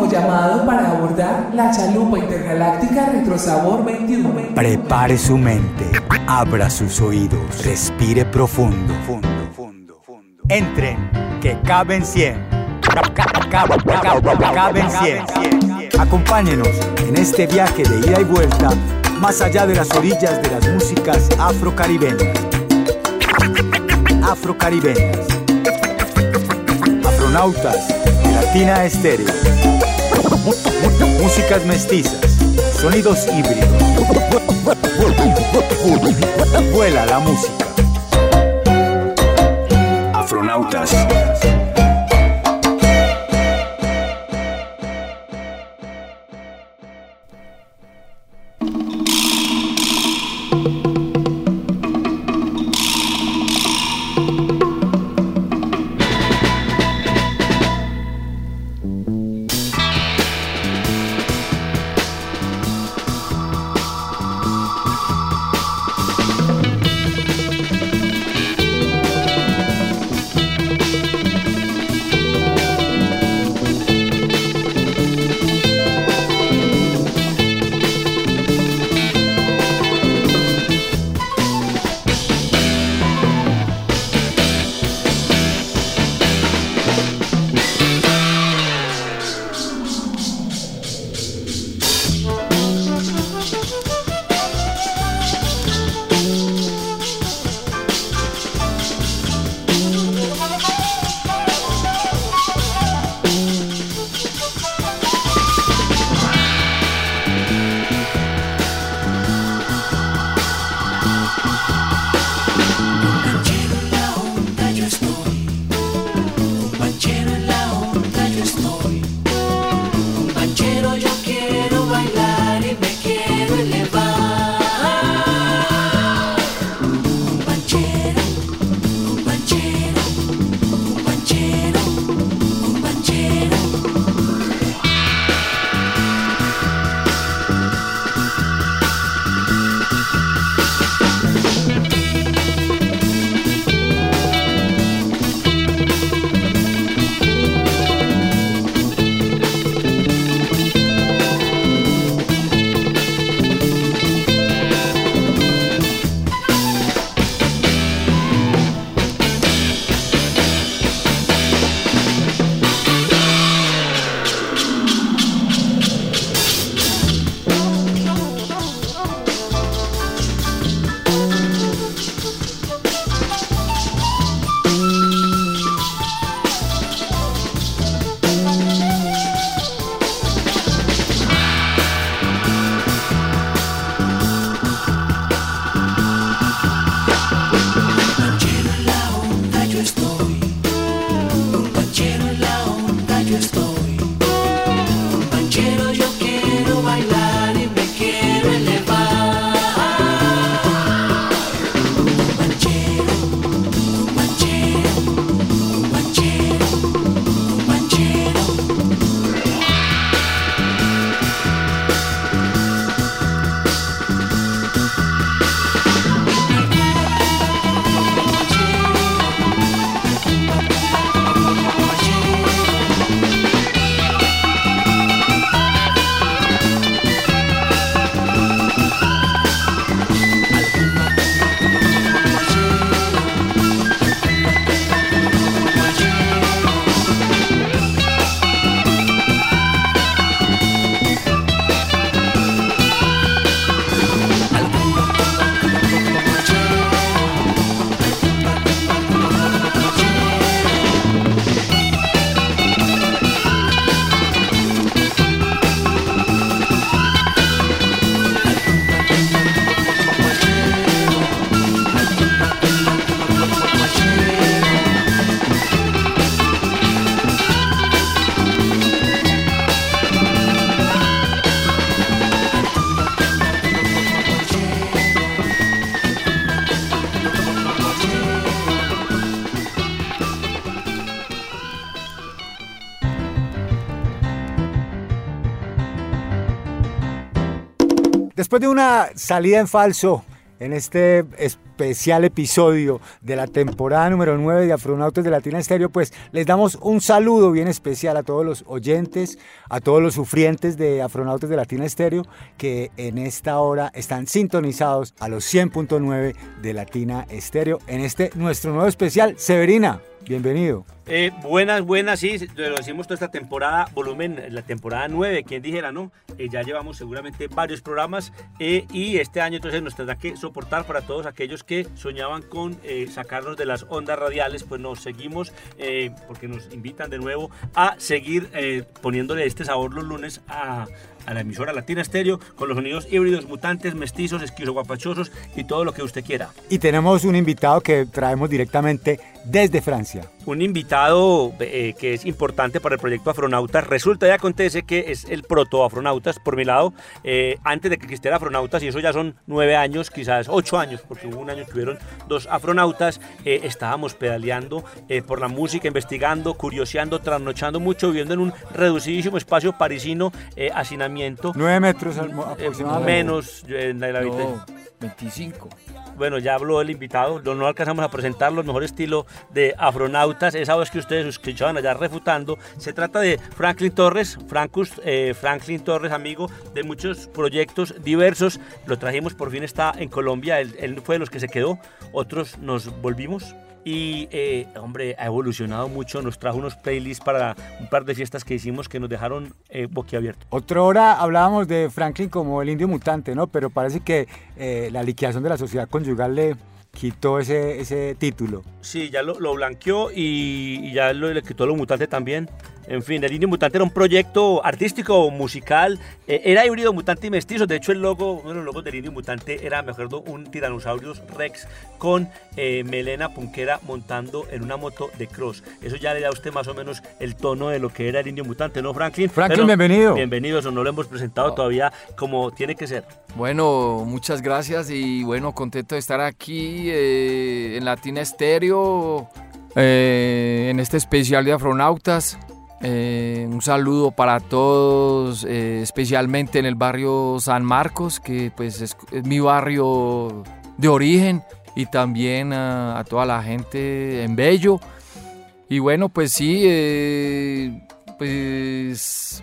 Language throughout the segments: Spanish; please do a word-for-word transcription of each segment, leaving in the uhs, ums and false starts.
llamado para abordar la chalupa intergaláctica Retrosabor veintiuno. Prepare su mente, abra sus oídos, respire profundo. Entren, que caben cien. Caben cien. Acompáñenos en este viaje de ida y vuelta más allá de las orillas de las músicas afrocaribeñas. Afrocaribeñas. Afronautas de Latina Estéreo. Músicas mestizas, sonidos híbridos. Vuela la música. Afronautas. Después de una salida en falso en este especial episodio de la temporada número nueve de Afronautas de Latina Estéreo, pues les damos un saludo bien especial a todos los oyentes, a todos los sufrientes de Afronautas de Latina Estéreo que en esta hora están sintonizados a los cien punto nueve de Latina Estéreo en este nuestro nuevo especial. Severina, bienvenido. Eh, buenas, buenas, sí, lo decimos toda esta temporada, volumen, la temporada nueve, quien dijera, ¿no? Eh, ya llevamos seguramente varios programas eh, y este año entonces nos tendrá que soportar para todos aquellos que soñaban con eh, sacarnos de las ondas radiales, pues nos seguimos, eh, porque nos invitan de nuevo a seguir eh, poniéndole este sabor los lunes a... a la emisora Latina Estéreo, con los sonidos híbridos, mutantes, mestizos, esquizoguapachosos y todo lo que usted quiera. Y tenemos un invitado que traemos directamente desde Francia. Un invitado eh, que es importante para el proyecto Afronautas. Resulta y acontece que es el proto Afronautas, por mi lado, eh, antes de que existiera Afronautas, y eso ya son nueve años, quizás ocho años, porque hubo un año que tuvieron dos Afronautas, eh, estábamos pedaleando eh, por la música, investigando, curioseando, trasnochando mucho, viviendo en un reducidísimo espacio parisino, eh, hacinamiento. Nueve metros aproximadamente. Eh, menos en la, la no, veinticinco. Bueno, ya habló el invitado, no, no alcanzamos a presentarlo, el mejor estilo de Afronautas, esa voz que ustedes escuchaban allá refutando. Se trata de Franklin Torres, Francus, eh, Franklin Torres, amigo de muchos proyectos diversos. Lo trajimos, por fin está en Colombia, él, él fue de los que se quedó, otros nos volvimos. Y, eh, hombre, ha evolucionado mucho, nos trajo unos playlists para un par de fiestas que hicimos que nos dejaron eh, boquiabiertos. Otra hora hablábamos de Franklin como el indio mutante, ¿no? Pero parece que eh, la liquidación de la sociedad conyugal le quitó ese, ese título. Sí, ya lo, lo blanqueó y, y ya lo, le quitó lo mutante también. En fin, el Indio Mutante era un proyecto artístico, musical, eh, era híbrido, mutante y mestizo. De hecho, el logo, uno de los logos del Indio Mutante era, me acuerdo, un Tyrannosaurus Rex con eh, melena punquera montando en una moto de cross. Eso ya le da a usted más o menos el tono de lo que era el Indio Mutante, ¿no, Franklin? Franklin, Pero, bienvenido. Bienvenido, eso no lo hemos presentado oh. todavía como tiene que ser. Bueno, muchas gracias y bueno, contento de estar aquí eh, en Latina Estéreo, eh, en este especial de Afronautas. Eh, un saludo para todos, eh, especialmente en el barrio San Marcos, que pues es, es mi barrio de origen, y también a, a toda la gente en Bello. Y bueno, pues sí, eh, pues...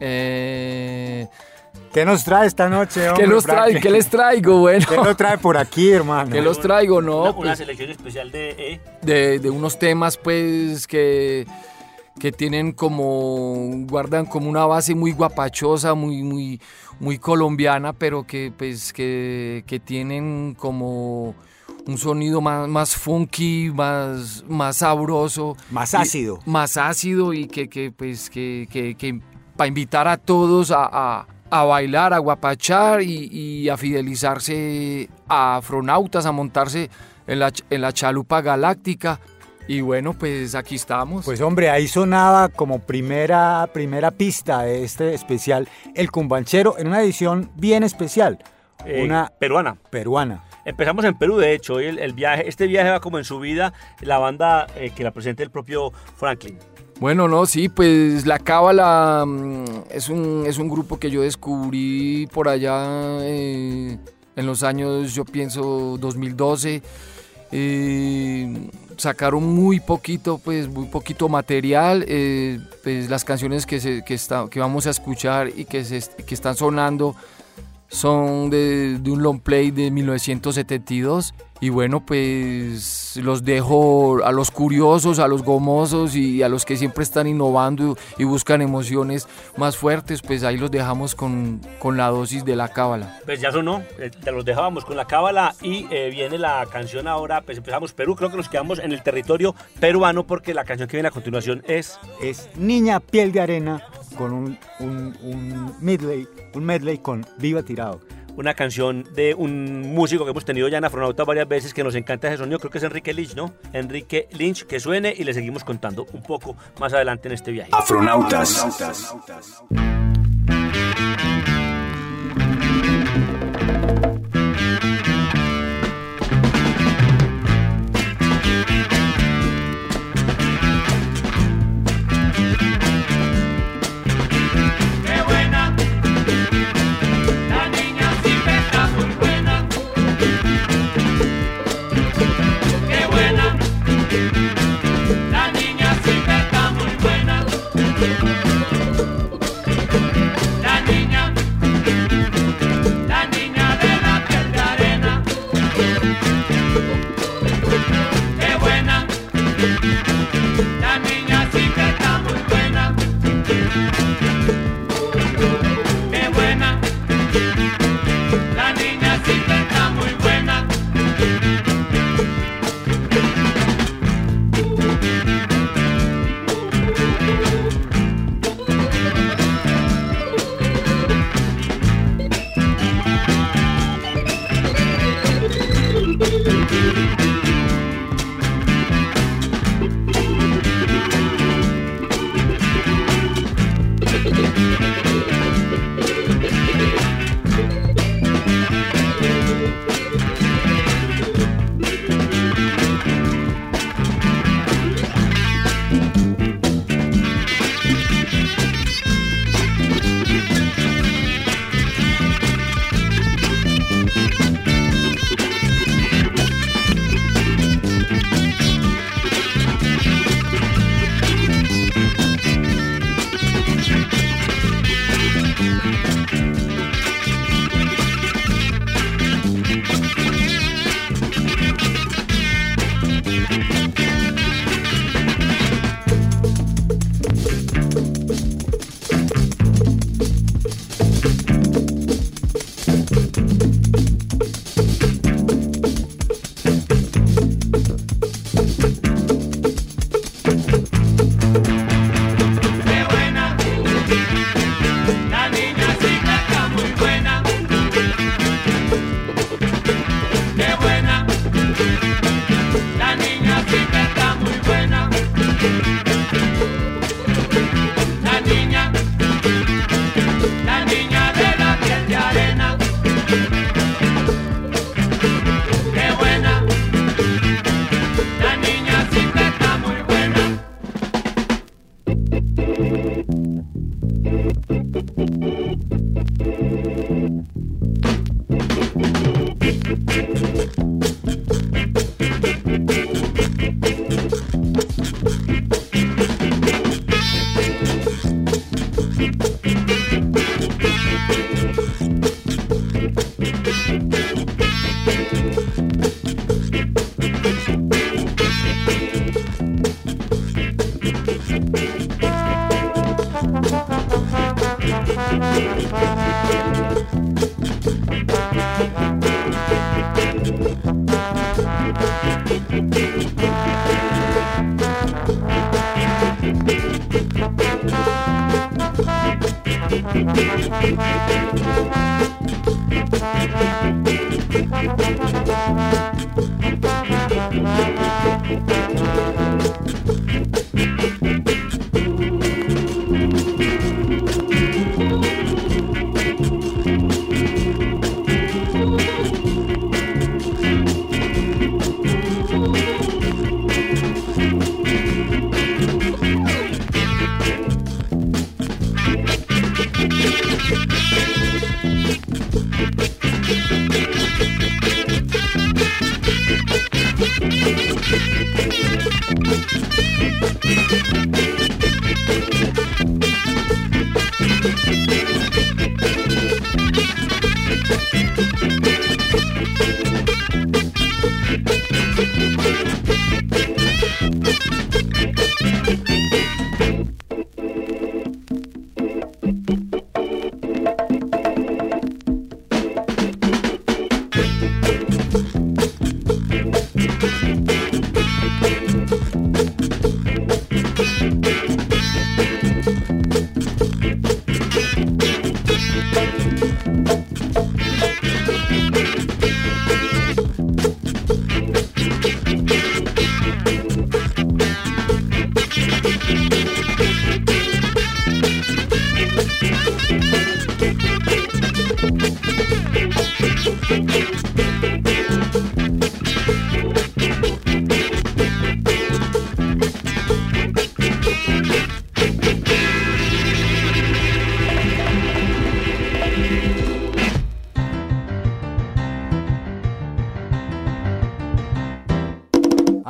Eh, ¿Qué nos trae esta noche, hombre? ¿Qué, nos trae, ¿Qué les traigo? Bueno, ¿qué nos trae por aquí, hermano? ¿Qué los traigo? No, una, pues, una selección especial de, eh. de... De unos temas, pues, que... que tienen como, guardan como una base muy guapachosa, muy, muy, muy colombiana, pero que, pues, que, que tienen como un sonido más, más funky, más, más sabroso. Más ácido. Y, más ácido y que, que pues, que, que, que para invitar a todos a, a, a bailar, a guapachar y, y a fidelizarse a Afronautas, a montarse en la, en la chalupa galáctica. Y bueno, pues aquí estamos. Pues hombre, ahí sonaba como primera, primera pista de este especial El Cumbanchero, en una edición bien especial. Eh, una peruana. Peruana. Empezamos en Perú, de hecho, el, el viaje, este viaje va como en su vida, la banda eh, que la presenta el propio Franklin. Bueno, no, sí, pues la Cábala es un, es un grupo que yo descubrí por allá eh, en los años, yo pienso, dos mil doce. Eh, sacaron muy poquito, pues muy poquito material. Eh, pues las canciones que, se, que, está, que vamos a escuchar y que, se, que están sonando son de, de un long play de mil novecientos setenta y dos. Y bueno, pues los dejo a los curiosos, a los gomosos y a los que siempre están innovando y buscan emociones más fuertes, pues ahí los dejamos con, con la dosis de la Cábala. Pues ya sonó, eh, los dejábamos con la Cábala y eh, viene la canción ahora, pues empezamos Perú, creo que nos quedamos en el territorio peruano porque la canción que viene a continuación es... Es Niña Piel de Arena con un, un, un medley, un medley con Viva Tirado. Una canción de un músico que hemos tenido ya en Afronautas varias veces, que nos encanta ese sonido, creo que es Enrique Lynch, ¿no? Enrique Lynch, que suene y le seguimos contando un poco más adelante en este viaje. Afronautas. Afronautas. Qué buena, la niña siempre está muy buena. La niña sí que está muy buena. Qué buena. La niña sí que está muy buena.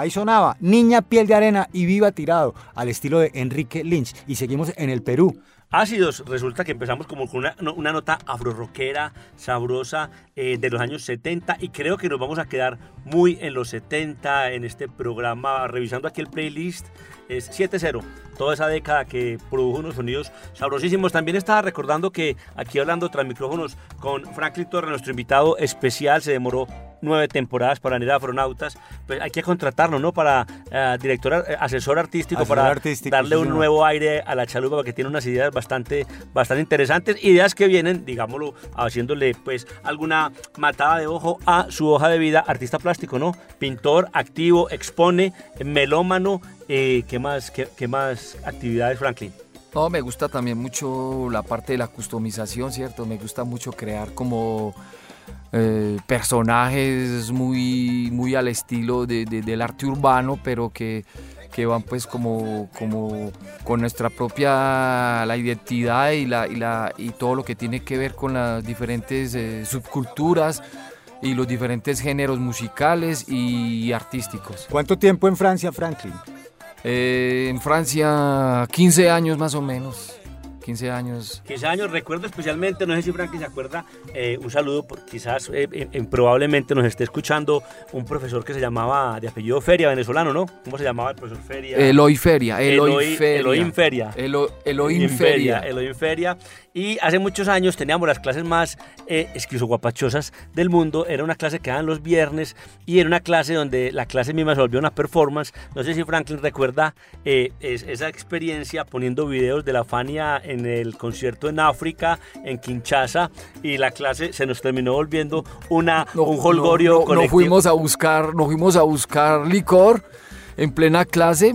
Ahí sonaba Niña Piel de Arena y Viva Tirado, al estilo de Enrique Lynch. Y seguimos en el Perú. Ácidos, resulta que empezamos como con una, una nota afro-rockera, sabrosa, eh, de los años setenta, y creo que nos vamos a quedar muy en los setenta en este programa, revisando aquí el playlist. Es siete cero, toda esa década que produjo unos sonidos sabrosísimos. También estaba recordando que aquí hablando tras micrófonos con Franklin Torres, nuestro invitado especial, se demoró nueve temporadas para venir a Afronautas, pues hay que contratarlo, ¿no? Para uh, director, uh, asesor artístico, asesor para artístico, darle sí, un no. nuevo aire a la chalupa, porque tiene unas ideas bastante, bastante interesantes, ideas que vienen, digámoslo, haciéndole pues alguna matada de ojo a su hoja de vida, artista plástico, ¿no? Pintor, activo, expone, melómano, eh, ¿qué más, qué, qué más actividades, Franklin? No, me gusta también mucho la parte de la customización, ¿cierto? Me gusta mucho crear como eh, personajes muy, muy al estilo de, de, del arte urbano, pero que, que van pues como, como con nuestra propia la identidad y, la, y, la, y todo lo que tiene que ver con las diferentes eh, subculturas y los diferentes géneros musicales y artísticos. ¿Cuánto tiempo en Francia, Franklin? Eh, en Francia, quince años más o menos. quince años. quince años, recuerdo especialmente, no sé si Franklin se acuerda, eh, un saludo, por, quizás eh, eh, probablemente nos esté escuchando un profesor que se llamaba, de apellido Feria, venezolano, ¿no? ¿Cómo se llamaba el profesor Feria? Eloy Feria, Eloy, Eloy Feria. Eloy Feria. Elo, Eloy Feria. Eloy Feria. Y hace muchos años teníamos las clases más eh, esquizoguapachosas del mundo. Era una clase que daban los viernes y era una clase donde la clase misma se volvió una performance. No sé si Franklin recuerda eh, es, esa experiencia poniendo videos de la Fania en el concierto en África, en Kinshasa, y la clase se nos terminó volviendo una, no, un holgorio no, no, colectivo. No fuimos a buscar, no fuimos a buscar licor en plena clase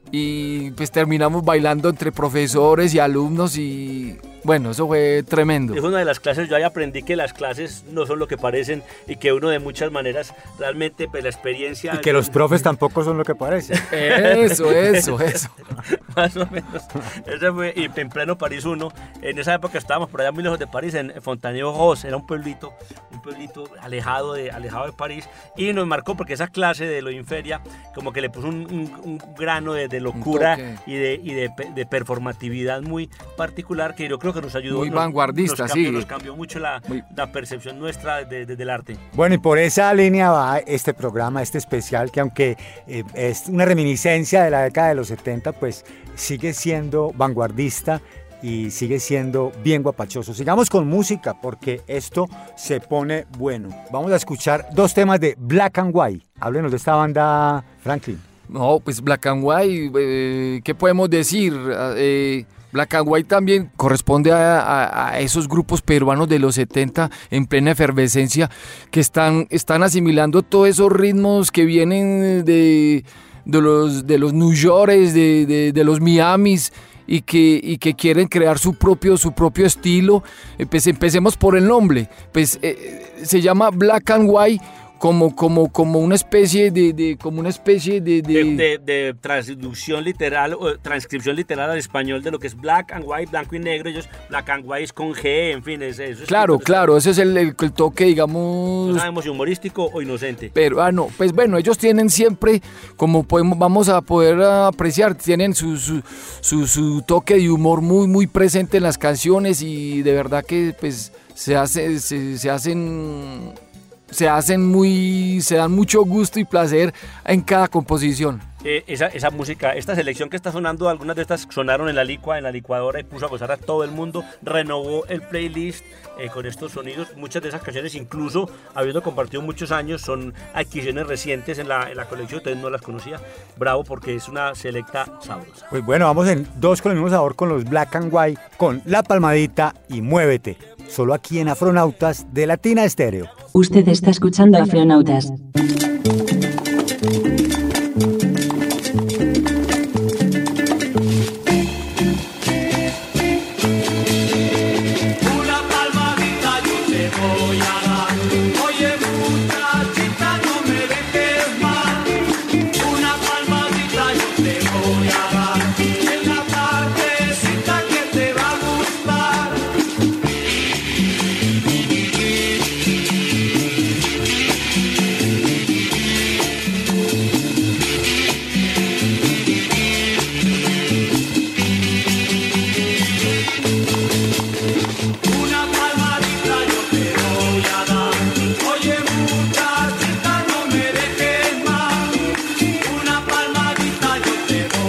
y pues terminamos bailando entre profesores y alumnos y bueno, eso fue tremendo. Es una de las clases, yo ahí aprendí que las clases no son lo que parecen y que uno de muchas maneras realmente pues la experiencia... Y que los profes tampoco son lo que parecen. Eso, eso, eso. Más o menos. Ese fue, y en pleno París uno, en esa época estábamos por allá muy lejos de París, en Fontainebleau, era un pueblito, un pueblito alejado de, alejado de París, y nos marcó porque esa clase de Eloy Feria como que le puso un, un, un grano de, de locura y, de, y de, de performatividad muy particular que yo creo que nos ayudó. Muy nos, vanguardista, nos cambió, sí. Nos cambió mucho la, muy... la percepción nuestra de, de, del arte. Bueno, y por esa línea va este programa, este especial, que aunque eh, es una reminiscencia de la década de los setenta, pues sigue siendo vanguardista y sigue siendo bien guapachoso. Sigamos con música porque esto se pone bueno. Vamos a escuchar dos temas de Black and White. Háblenos de esta banda, Franklin. No, pues Black and White, eh, ¿qué podemos decir? Eh, Black and White también corresponde a, a, a esos grupos peruanos de los setenta en plena efervescencia que están, están asimilando todos esos ritmos que vienen de, de los, de los New York, de, de, de los Miamis, y que, y que quieren crear su propio, su propio estilo. Pues empecemos por el nombre, pues eh, se llama Black and White, como, como, como una especie de, de como una especie de de... De, de, de traducción literal o transcripción literal al español de lo que es black and white, blanco y negro. Ellos black and white es con G, en fin, es, eso es claro, tipo, claro, ese es el, el, el toque, digamos, no sabemos si humorístico o inocente. Pero ah no, pues bueno, ellos tienen siempre, como podemos, vamos a poder apreciar, tienen su, su, su, su toque de humor muy muy presente en las canciones y de verdad que pues se hace se, se hacen se hacen muy, se dan mucho gusto y placer en cada composición. Eh, esa, esa música, esta selección que está sonando, algunas de estas sonaron en la licua, en la licuadora y puso a gozar a todo el mundo, renovó el playlist eh, con estos sonidos. Muchas de esas canciones, incluso habiendo compartido muchos años, son adquisiciones recientes en la, en la colección, entonces no las conocía. Bravo, porque es una selecta sabrosa. Pues bueno, vamos en dos con el mismo sabor con los Black and White, con La Palmadita y Muévete, solo aquí en Afronautas de Latina Estéreo. Usted está escuchando Afronautas.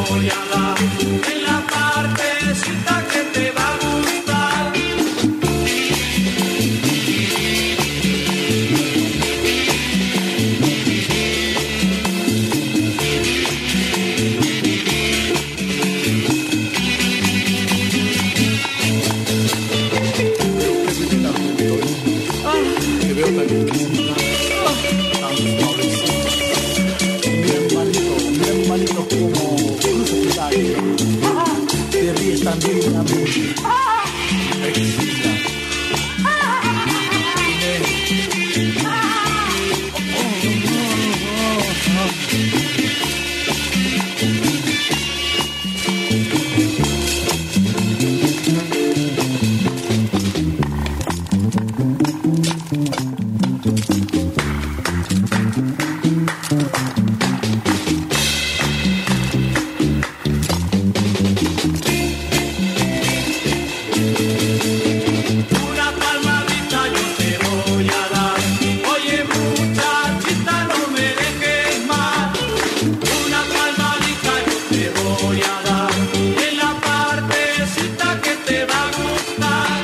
voy a dar en la partecita que te va a gustar. Te veo tan exquisita, tan suavecita. Mi hermanito, mi hermanito como cruza tu calle. Te ríes tan divinamente. Exquisita. Una palmadita yo te voy a dar. Oye muchachita, no me dejes más. Una palmadita yo te voy a dar en la partecita que te va a gustar.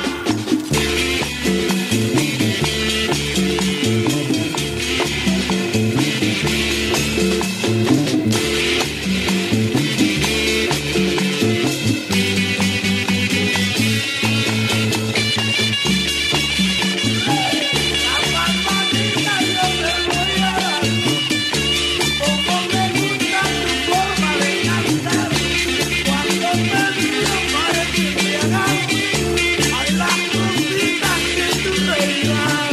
La palmadita yo te voy a dar. Como me gusta tu forma de cantar. Cuando te miro parece que hagas ay las cositas que tú reirás.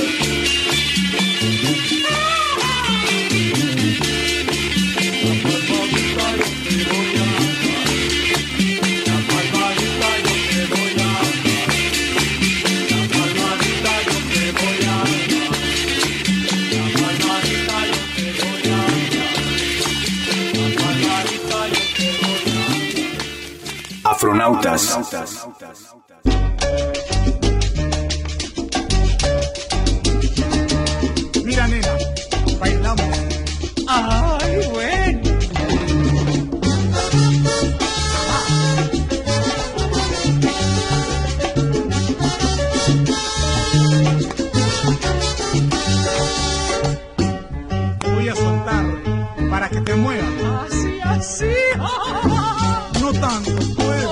La palmadita yo te voy a dar. La palmadita yo te voy a dar. La palmadita yo te voy a dar. La palmadita yo te voy a dar. Afronautas. Mira, nena, bailamos. Ay, bueno. Voy a soltar para que te muevas. Así, así. No tanto, pues.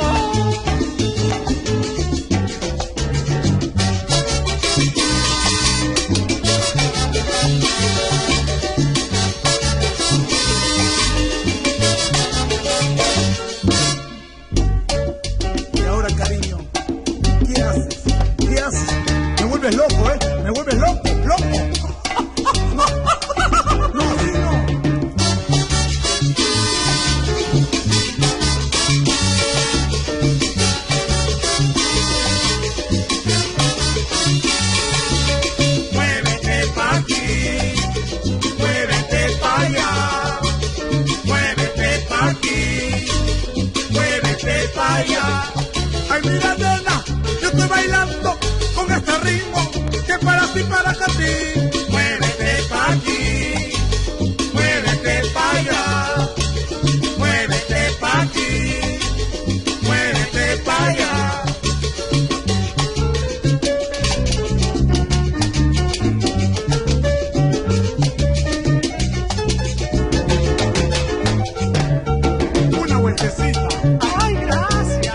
Y ahora, cariño, ¿qué haces? ¿Qué haces? Me vuelves loco, ¿eh? Me vuelves loco, loco. No, así no. Muévete pa' aquí, muévete pa' allá, muévete pa' aquí, muévete pa' allá. Ay, mira, nena, yo estoy bailando con este ritmo que para ti, para ti. Muévete pa' aquí, muévete pa' allá, muévete pa' aquí, muévete pa' allá. Una vueltecita. Ay, gracias.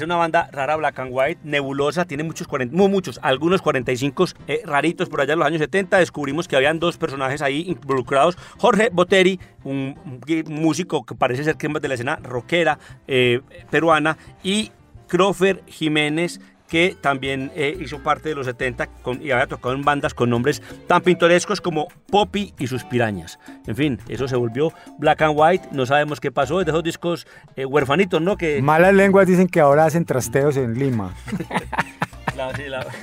era una banda rara, black and white, nebulosa, tiene muchos, cuarenta, no muchos, algunos cuarenta y cinco eh, raritos por allá en los años setenta. Descubrimos que habían dos personajes ahí involucrados. Jorge Boteri, un, un músico que parece ser que es más de la escena rockera eh, peruana, y Crofer Jiménez, que también eh, hizo parte de los setenta con, y había tocado en bandas con nombres tan pintorescos como Poppy y sus Pirañas. En fin, eso se volvió black and white, no sabemos qué pasó, es de esos discos eh, huerfanitos, ¿no? Que... Malas lenguas dicen que ahora hacen trasteos en Lima. la, sí, la...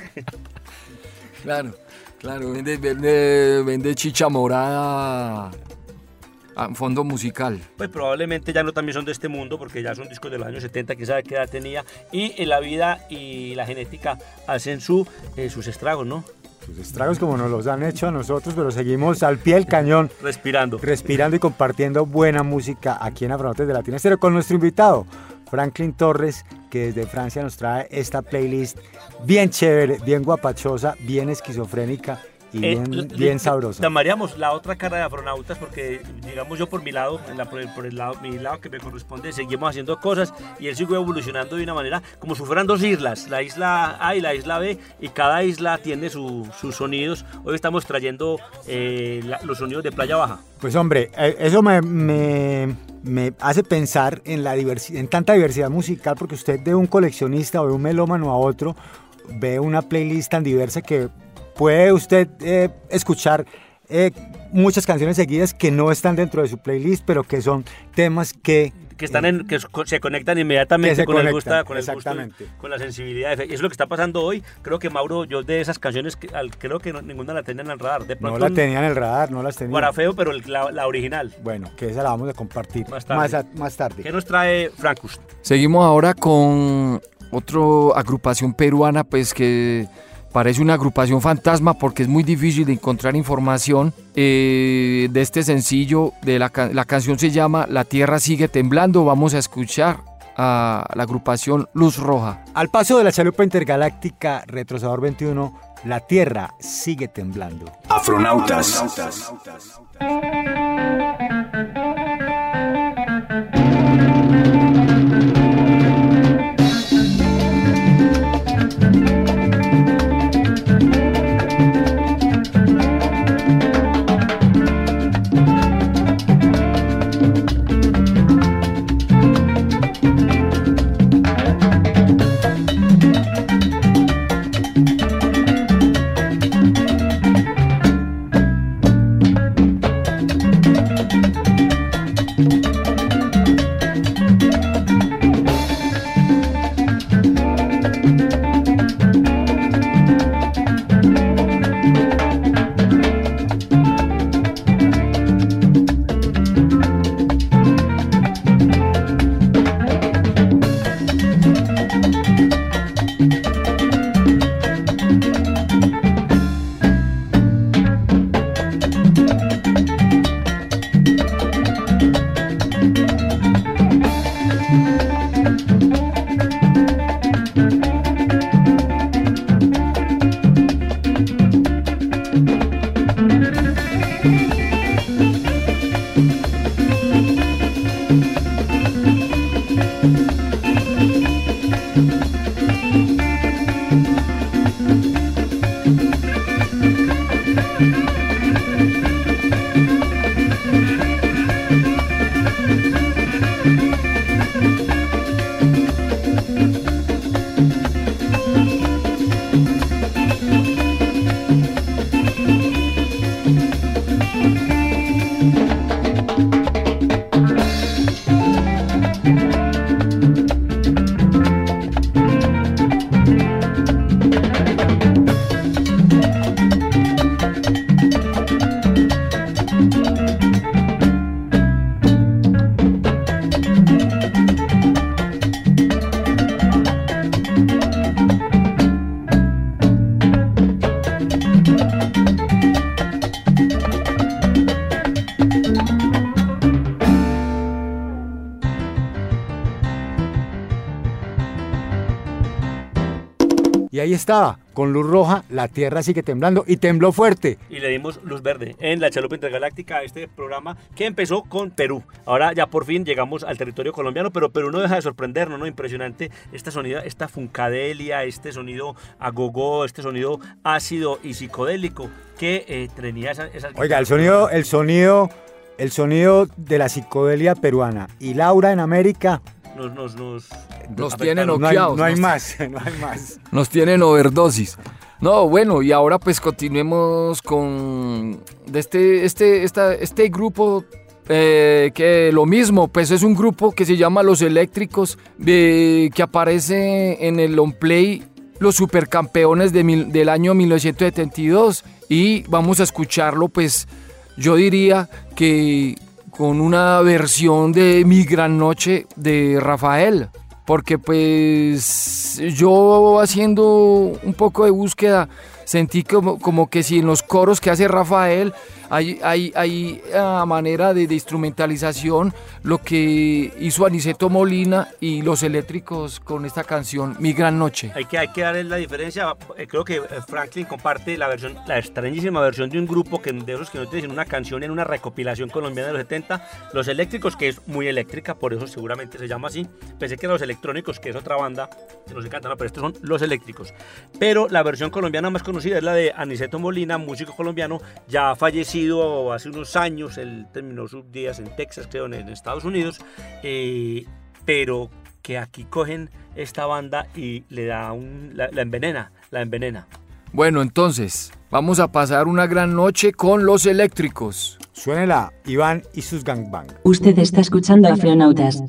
Claro, claro, vende, vende, vende chicha morada a fondo musical. Pues probablemente ya no también son de este mundo, porque ya son discos de los años setenta, quién sabe qué edad tenía, y en la vida y la genética hacen su, eh, sus estragos, ¿no? Sus estragos como nos los han hecho a nosotros, pero seguimos al pie del cañón. Respirando. Respirando y compartiendo buena música aquí en Afronautas de Latina Estéreo con nuestro invitado, Franklin Torres, que desde Francia nos trae esta playlist bien chévere, bien guapachosa, bien esquizofrénica y bien, eh, bien sabrosa. Llamaríamos la otra cara de Afronautas, porque digamos yo por mi lado, en la, por, el, por el lado, mi lado que me corresponde, seguimos haciendo cosas y él sigue evolucionando de una manera como si fueran dos islas, la isla A y la isla B, y cada isla tiene su, sus sonidos. Hoy estamos trayendo eh, la, los sonidos de Playa Baja. Pues hombre, eso me, me, me hace pensar en, la diversi- en tanta diversidad musical, porque usted de un coleccionista o de un melómano a otro ve una playlist tan diversa que puede usted eh, escuchar eh, muchas canciones seguidas que no están dentro de su playlist, pero que son temas que... que están en, que se conectan inmediatamente se con conectan, el gusto, con el exactamente. gusto, con la sensibilidad. Y eso es lo que está pasando hoy. Creo que Mauro, yo de esas canciones, que, al, creo que no, ninguna la tenían en el radar. De no la tenían en el radar, no las tenían. Guarafeo, pero el, la, la original. Bueno, que esa la vamos a compartir más tarde. Más, a, más tarde. ¿Qué nos trae Francus? Seguimos ahora con otra agrupación peruana, pues que parece una agrupación fantasma porque es muy difícil de encontrar información eh, de este sencillo. De la, la canción se llama La Tierra Sigue Temblando. Vamos a escuchar a la agrupación Luz Roja. Al paso de la chalupa intergaláctica Retrosador veintiuno, la Tierra sigue temblando. Afronautas. y ahí estaba, con luz roja, la Tierra sigue temblando y tembló fuerte. Y le dimos luz verde en la chalupa intergaláctica a este programa que empezó con Perú. Ahora ya por fin llegamos al territorio colombiano, pero Perú no deja de sorprendernos, ¿no? Impresionante esta sonido, esta funcadelia, este sonido agogó, este sonido ácido y psicodélico que eh, tenía esa, esa... Oiga, el sonido, el sonido, el sonido de la psicodelia peruana y Laura en América. Nos, nos, nos, Nos tienen No hay, noqueados. no hay nos- más, no hay más. Nos tienen overdosis. No, bueno, y ahora pues continuemos con de este, este, esta, este grupo eh, que lo mismo, pues es un grupo que se llama Los Eléctricos, de, que aparece en el long play Los Supercampeones de mil- del año mil novecientos setenta y dos, y vamos a escucharlo pues yo diría que con una versión de Mi Gran Noche de Rafael. Porque pues yo haciendo un poco de búsqueda sentí como, como que si en los coros que hace Rafael hay, hay, hay a manera de, de instrumentalización lo que hizo Aniceto Molina y Los Eléctricos con esta canción Mi Gran Noche. Hay que, hay que darle la diferencia. Eh, Creo que eh, Franklin comparte la versión, la extrañísima versión de un grupo que de esos que no te dicen una canción en una recopilación colombiana de los setenta, Los Eléctricos, que es muy eléctrica, por eso seguramente se llama así. Pensé que eran Los Electrónicos, que es otra banda que nos encanta, no, pero estos son Los Eléctricos. Pero la versión colombiana más conocida es la de Aniceto Molina, músico colombiano, ya fallecido hace unos años. Él terminó sus días en Texas, creo, en Estados Unidos, eh, pero que aquí cogen esta banda y le da un, la, la envenena, la envenena. Bueno, entonces vamos a pasar una gran noche con Los Eléctricos. Suénela, Iván y sus gangbang. Usted está escuchando Afronautas.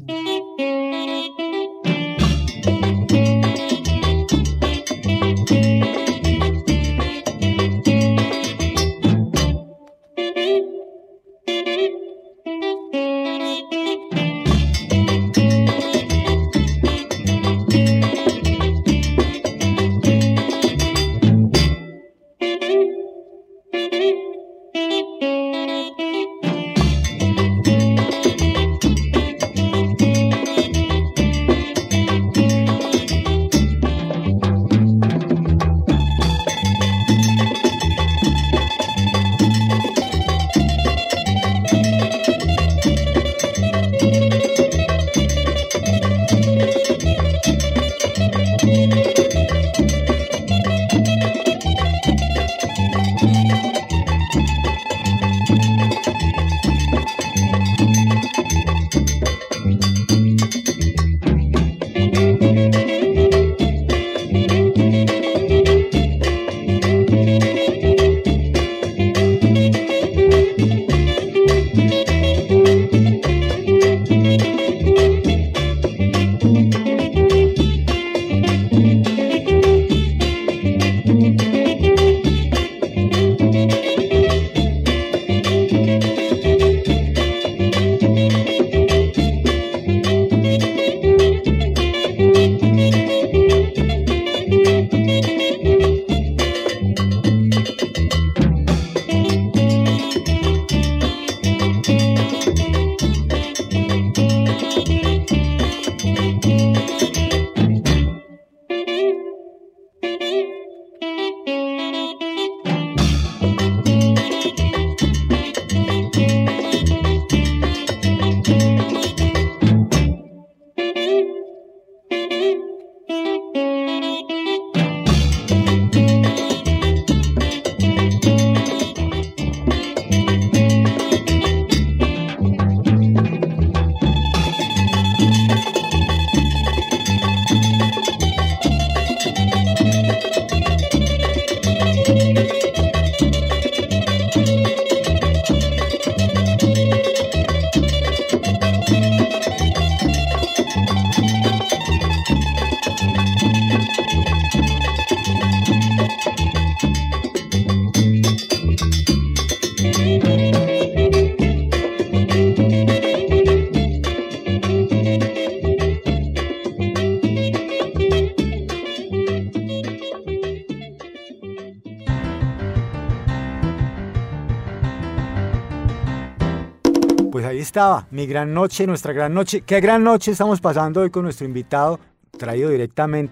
Pues ahí estaba, mi gran noche, nuestra gran noche. ¿Qué gran noche estamos pasando hoy con nuestro invitado, traído directamente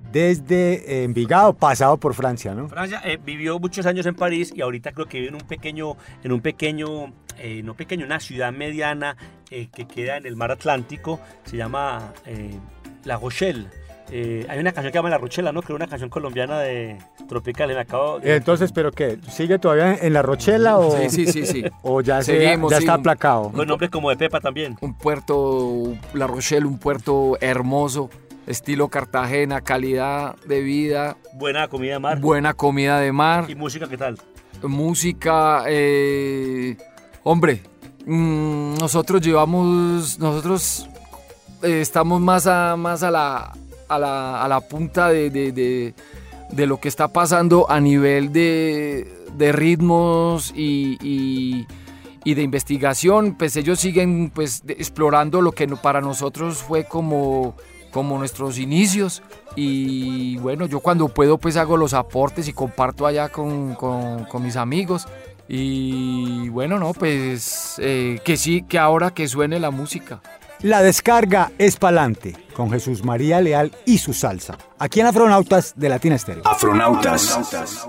desde Envigado, pasado por Francia, ¿no? Francia, eh, vivió muchos años en París y ahorita creo que vive en un pequeño, en un pequeño, eh, no pequeño, una ciudad mediana eh, que queda en el mar Atlántico, se llama eh, La Rochelle. Eh, hay una canción que se llama La Rochela, ¿no? Creo una canción colombiana de Tropical, me acabo de... Entonces, ¿pero qué? ¿Sigue todavía en La Rochela o, Sí, sí, sí, sí. o ya, se- Seguimos, ya sí, está un- aplacado? Con nombres como de Pepa también. Un puerto, La Rochelle, un puerto hermoso, estilo Cartagena, calidad de vida, Buena comida de mar. buena comida de mar, ¿Y música qué tal? música, eh, hombre, mm, nosotros llevamos, nosotros eh, estamos más a, más a la, a la, a la punta de, de, de, de lo que está pasando a nivel de, de ritmos y, y, y de investigación. Pues ellos siguen pues de- explorando lo que no- para nosotros fue como, como nuestros inicios. Y bueno, yo cuando puedo pues hago los aportes y comparto allá con, con, con mis amigos. Y bueno, no, pues eh, que sí, que ahora que suene la música. La descarga es pa'lante, con Jesús María Leal y su salsa. Aquí en Afronautas de Latina Estéreo. Afronautas.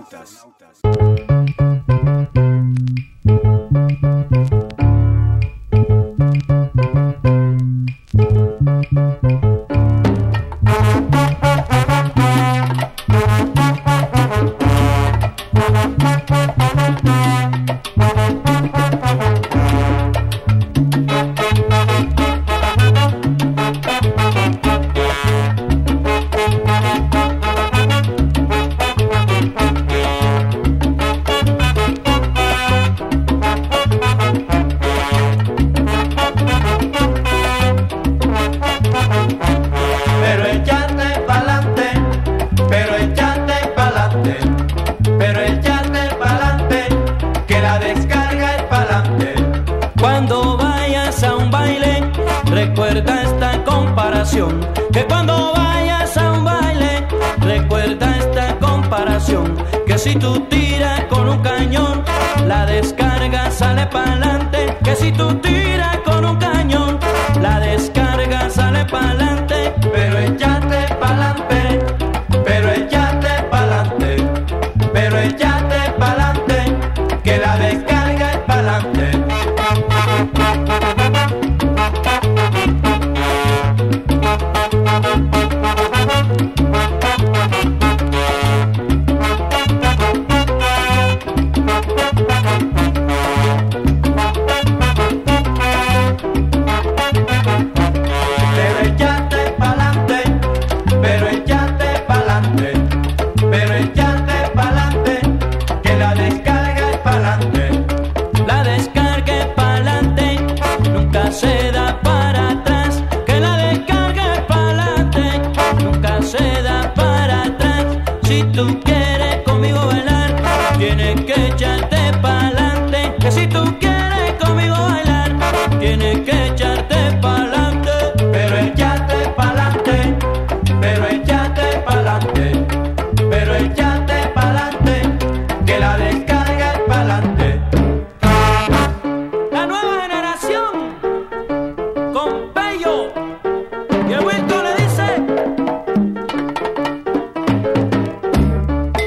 Pero échate pa'lante, pero échate pa'lante, pero échate pa'lante, que la descarga es pa'lante. Cuando vayas a un baile, recuerda esta comparación, que cuando vayas a un baile, recuerda esta comparación, que si tú tiras con un cañón, la descarga sale pa'lante, que si tú tiras con un cañón, la descarga sale pa'lante, pero échate pa'lante, pero échate pa'lante, pero échate pa'lante, que la descarga es pa'lante. Pero échate pa'lante, pero échate pa'lante, pero échate pa'lante, que la descarga es pa'lante. La descarga es pa'lante, nunca se da para atrás, que la descarga es pa'lante, nunca se da para atrás. Si tú quieres conmigo bailar, tienes que echarte pa'lante, que si tú quieres conmigo bailar, tienes que echarte pa'lante, pero échate pa'lante, pero échate pa'lante, pero échate pa'lante, que la descarga es pa'lante. La nueva generación, con Pello, y el Wilton le dice: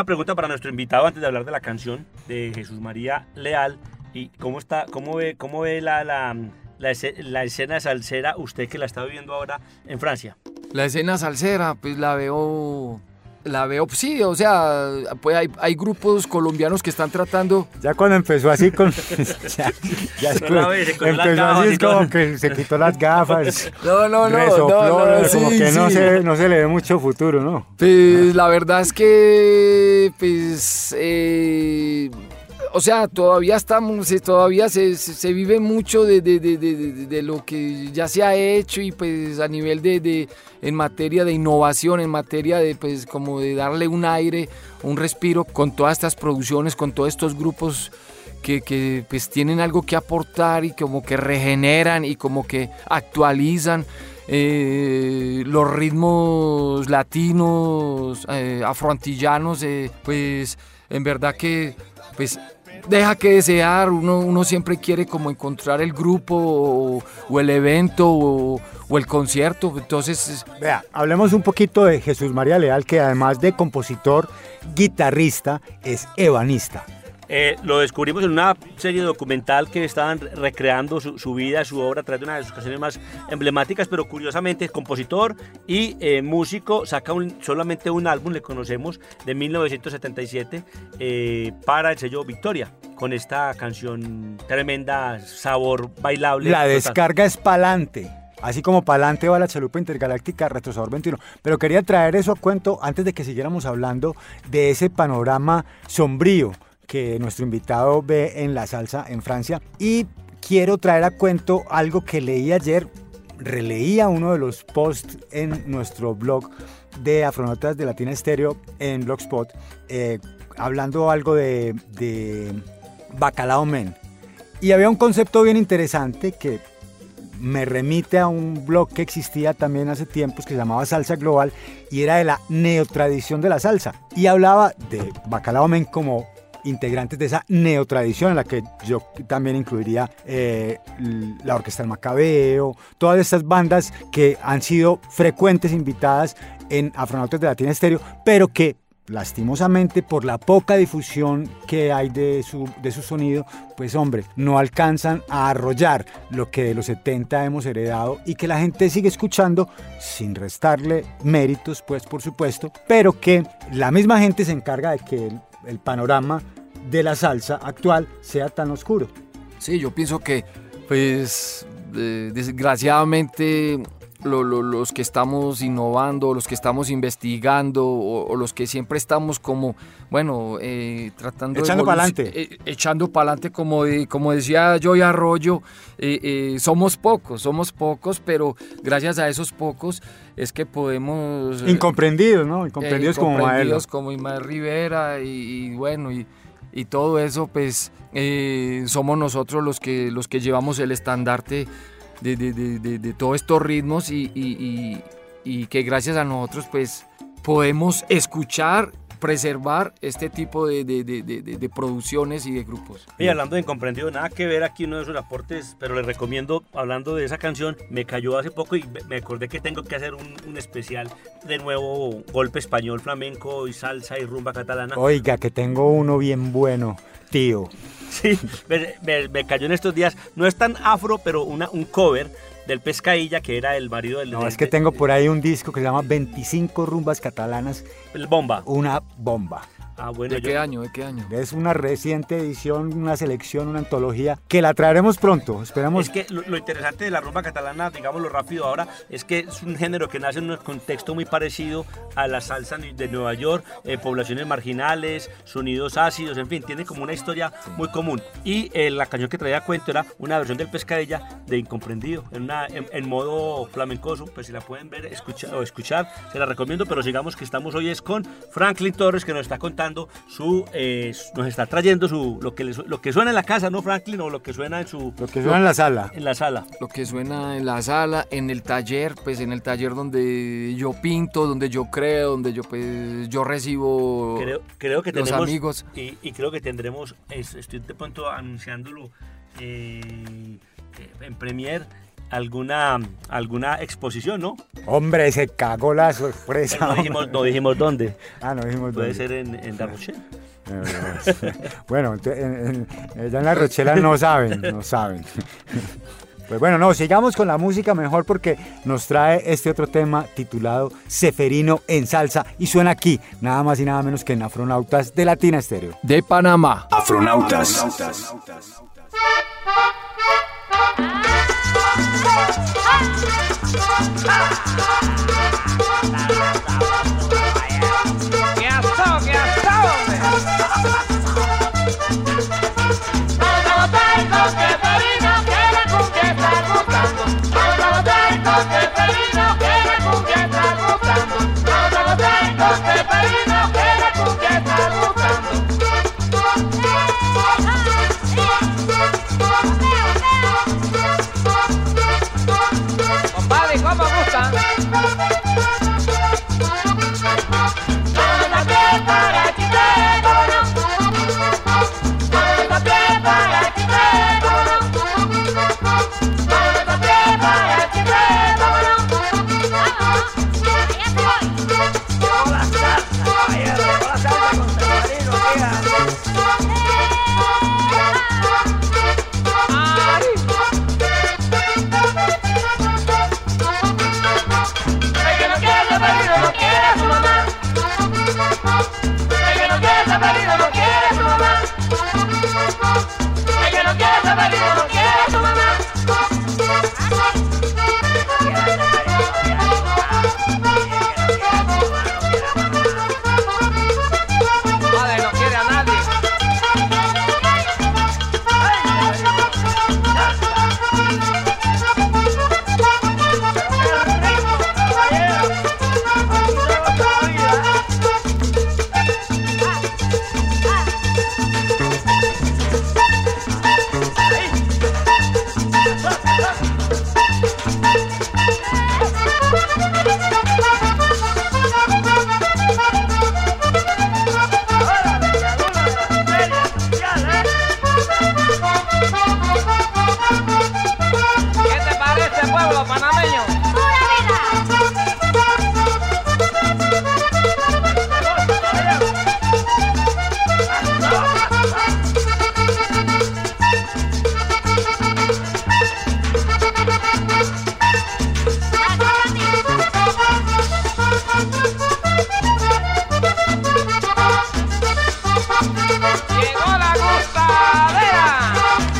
pregunta para nuestro invitado antes de hablar de la canción de Jesús María Leal. ¿Y cómo está, cómo ve, cómo ve la, la, la, escena, la escena salsera usted que la está viviendo ahora en Francia? La escena salsera, pues la veo... La veo, sí, o sea, pues hay, hay grupos colombianos que están tratando... Ya cuando empezó así con... ya, ya No la ve, se cogió las empezó gafas así y es como todo. que se quitó las gafas. No, no, no, resopló, no, no, como sí, que no, sí. se, no se le ve mucho futuro, ¿no? Pues la verdad es que, pues, eh, o sea, todavía estamos, eh, todavía se, se, se vive mucho de, de, de, de, de, de lo que ya se ha hecho y pues a nivel de, de, en materia de innovación, en materia de, pues, como de darle un aire, un respiro con todas estas producciones, con todos estos grupos que, que pues tienen algo que aportar y como que regeneran y como que actualizan. Eh, los ritmos latinos, eh, afroantillanos, eh, pues en verdad que pues deja que desear, uno, uno siempre quiere como encontrar el grupo o, o el evento o, o el concierto, entonces... Vea, hablemos un poquito de Jesús María Leal, que además de compositor, guitarrista, es ebanista. Eh, lo descubrimos en una serie documental que estaban recreando su, su vida, su obra, a través de una de sus canciones más emblemáticas, pero curiosamente es compositor y eh, músico. Saca un, solamente un álbum, le conocemos, de mil novecientos setenta y siete eh, para el sello Victoria, con esta canción tremenda, sabor bailable. La total. descarga es pa'lante. Así como pa'lante va la chalupa intergaláctica Retrosador veintiuno. Pero quería traer eso a cuento antes de que siguiéramos hablando de ese panorama sombrío que nuestro invitado ve en la salsa en Francia. Y quiero traer a cuento algo que leí ayer. Releía uno de los posts en nuestro blog de Afronautas de Latina Estéreo en Blogspot, eh, hablando algo de, de Bacalao Men. Y había un concepto bien interesante que me remite a un blog que existía también hace tiempos que se llamaba Salsa Global y era de la neotradición de la salsa. Y hablaba de Bacalao Men como integrantes de esa neotradición en la que yo también incluiría eh, la Orquesta del Macabeo, todas estas bandas que han sido frecuentes invitadas en Afronautas de Latina Estéreo, pero que lastimosamente por la poca difusión que hay de su, de su sonido, pues hombre, no alcanzan a arrollar lo que de los setenta hemos heredado y que la gente sigue escuchando sin restarle méritos, pues por supuesto, pero que la misma gente se encarga de que el, el panorama de la salsa actual sea tan oscuro. Sí, yo pienso que, pues, eh, desgraciadamente, lo, lo, los que estamos innovando, los que estamos investigando, o, o los que siempre estamos como, bueno, eh, tratando echando de... para adelante. Eh, echando para adelante, como, de, como decía Joey Arroyo, eh, eh, somos pocos, somos pocos, pero gracias a esos pocos es que podemos... Eh, incomprendidos, ¿no? Incomprendidos, eh, como Maelo. incomprendidos como Ismael Rivera y, y bueno, y... Y todo eso, pues, eh, somos nosotros los que, los que llevamos el estandarte de, de, de, de, de todos estos ritmos y, y, y, y que gracias a nosotros, pues, podemos escuchar, preservar este tipo de, de, de, de, de producciones y de grupos. Y hablando de incomprendido, nada que ver aquí uno de esos aportes, pero les recomiendo, hablando de esa canción, me cayó hace poco y me acordé que tengo que hacer un, un especial de nuevo, golpe español, flamenco y salsa y rumba catalana. Oiga, que tengo uno bien bueno, tío. Sí, me, me, me cayó en estos días, no es tan afro, pero una, un cover del Pescailla, que era el marido del... No, del, es que tengo por ahí un disco que se llama veinticinco rumbas catalanas. El Bomba. Una bomba. Ah, bueno, ¿De yo, qué año? ¿De qué año? Es una reciente edición, una selección, una antología que la traeremos pronto. Esperamos. Es que lo, lo interesante de la rumba catalana, digámoslo rápido ahora, es que es un género que nace en un contexto muy parecido a la salsa de Nueva York, eh, poblaciones marginales, sonidos ácidos, en fin, tiene como una historia muy común. Y eh, la canción que traía a cuento era una versión del Pescadilla de Incomprendido, en, una, en, en modo flamencoso, pues si la pueden ver escuchar, o escuchar, se la recomiendo, pero sigamos que estamos hoy es con Franklin Torres, que nos está contando su eh, nos está trayendo su lo que le, lo que suena en la casa, ¿no, Franklin? O lo que suena en su Lo que suena en la sala. En la sala. Lo que suena en la sala, en el taller, pues en el taller donde yo pinto, donde yo creo, donde yo pues yo recibo creo, creo que los tenemos, amigos. Y, y creo que tendremos, estoy de pronto anunciándolo eh, en Premiere, alguna, alguna exposición, ¿no? Hombre, se cagó la sorpresa. No dijimos, no dijimos dónde. Ah, no dijimos Puede dónde. ser en, en La Rochelle. Bueno, ent- en, en, allá en la Rochela no saben, no saben. Pues bueno, no, sigamos con la música mejor porque nos trae este otro tema titulado Ceferino en salsa y suena aquí, nada más y nada menos que en Afronautas de Latina Estéreo. De Panamá. Afronautas. ¿Qué asado, qué asado, hombre? Vamos a botar el Ceferino, que la cumbia está gustando. Vamos a botar el Ceferino, que la cumbia está gustando. Vamos a botar el Ceferino, que la cumbia está gustando. Compadre, ¿cómo gusta? Vamos a pie para Chile, cómo no. Vamos a pie para Chile, cómo no. Vamos a pie para Chile, cómo no. Hola salsa, caballero, hola salsa con Ceferino, mira. Ay. El que no quiere Ceferino no quiere a su mamá. El que no quiere Ceferino no quiere a su mamá. El que no quiere Ceferino no quiere a su mamá. Madre no quiere a nadie. ¿Qué te parece, pueblo panameño? Llegó la gustadera.